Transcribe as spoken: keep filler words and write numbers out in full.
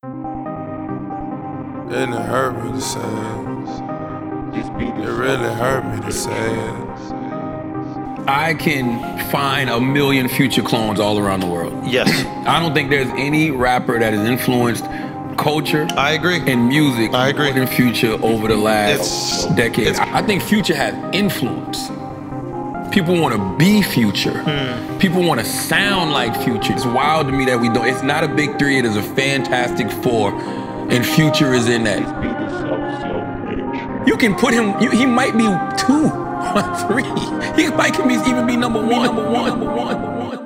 And it hurt me to say it. It really hurt me to say it. I can find a million Future clones all around the world. Yes. I don't think there's any rapper that has influenced culture I agree. and music I agree. more than Future over the last It's- decade. it's- I think Future has influence. People want to be Future. Hmm. People want to sound like Future. It's wild to me that we don't. It's not a big three. It is a fantastic four, and Future is in that. You can put him. You, he might be two or three. He might even be number one. Number one. Number one. Number one.